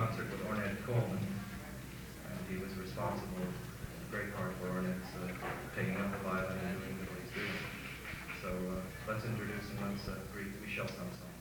concert with Ornette Coleman, and he was responsible in great part for Ornette's taking up the violin and doing what he's doing. So let's introduce and let's greet Michel Samson.